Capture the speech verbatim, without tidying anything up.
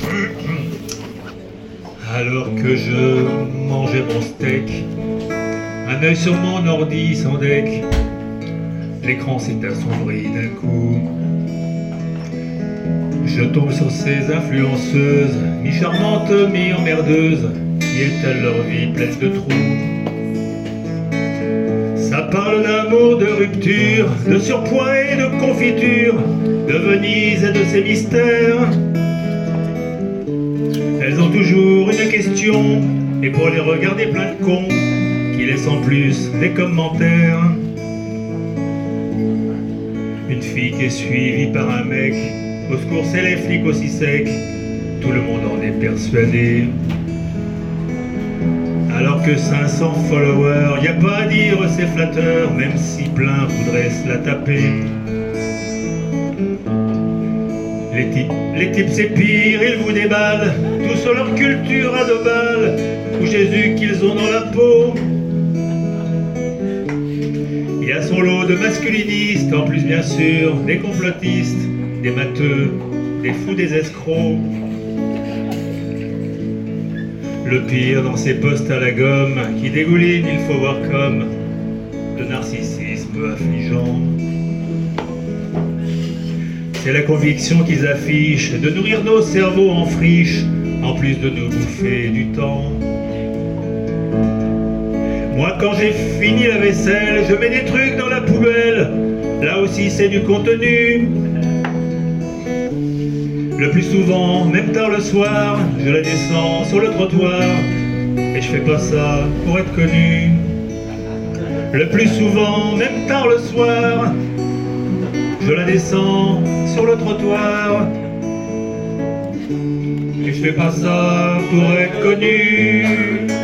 Alors que je mangeais mon steak, un œil sur mon ordi sans deck, l'écran s'est assombri d'un coup. Je tombe sur ces influenceuses, mi-charmantes, mi-emmerdeuses, qui étalent leur vie pleine de trous. Ça parle d'amour, de rupture, de surpoids et de confiture, de Venise et de ses mystères. Elles ont toujours une question, et pour les regarder plein de cons, qui laissent en plus des commentaires. Une fille qui est suivie par un mec, au secours c'est les flics aussi secs, tout le monde en est persuadé. Alors que cinq cents followers, y a pas à dire c'est flatteur, même si plein voudraient se la taper. Les types, les types c'est pire, ils vous déballent, tout sur leur culture à deux balles, ou Jésus qu'ils ont dans la peau. Il y a son lot de masculinistes, en plus bien sûr, des complotistes, des matheux, des fous, des escrocs. Le pire dans ces postes à la gomme, qui dégoulinent, il faut voir comme le narcissisme affligeant. C'est la conviction qu'ils affichent de nourrir nos cerveaux en friche, en plus de nous bouffer du temps. Moi quand j'ai fini la vaisselle, je mets des trucs dans la poubelle, là aussi c'est du contenu. Le plus souvent, même tard le soir, je la descends sur le trottoir, et je fais pas ça pour être connu. Le plus souvent, même tard le soir, je la descends sur le trottoir, et je fais pas ça pour être connu.